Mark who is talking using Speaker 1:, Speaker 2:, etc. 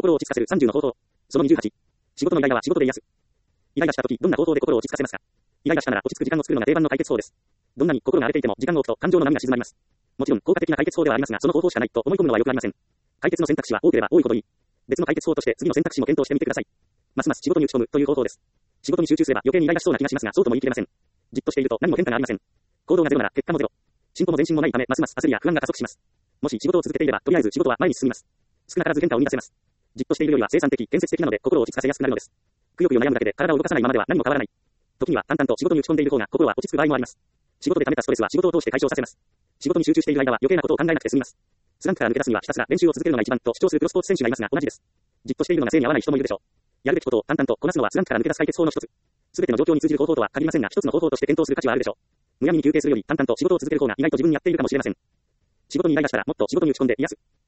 Speaker 1: 心を落ち着かせる30の方法。その28。仕事のイライラは仕事で癒す。イライラした時、どんな方法で心を落ち着かせますか？イライラしたなら落ち着く時間を作るのが定番の解決法です。どんなに心が荒れていても時間を置くと感情の波が静まります。もちろん効果的な解決法ではありますが、その方法しかないと思い込むのはよくありません。解決の選択肢は多ければ多いほどいい。別の解決法として次の選択肢も検討してみてください。ますます仕事に打ち込むという方法です。仕事に集中すれば余計にイライラしそうな気がしますが、そうとも言い切れません。じっとしていると何も変化がありません。行動がゼロなら結果もゼロ。進歩も前進もないため、ますます焦りや不安が加速します。もし仕事を続けていれば、とりあえず仕事は前に進みます。少なからず変化を生み出せます。じっとしているよりは生産的、建設的なので心を落ち着かせやすくなるのです。くよくよ悩むだけで体を動かさないままでは何も変わらない。時には淡々と仕事に打ち込んでいる方が心は落ち着く場合もあります。仕事で溜めたストレスは仕事を通して解消させます。仕事に集中している間は余計なことを考えなくて済みます。スランプから抜け出すにはひたすら練習を続けるのが一番と主張するプロスポーツ選手がいますが同じです。じっとしているのが性に合わない人もいるでしょう。やるべきことを淡々とこなすのはスランプから抜け出す解決法の一つ。すべての状況に通じる方法とは限りませんが、一つの方法として検討する価値はあるでしょう。むやみに休憩するより淡々と仕事を続ける方が意外と自分に合っているかもしれません。仕事にイライラしたらもっと仕事に打ち込んで癒す。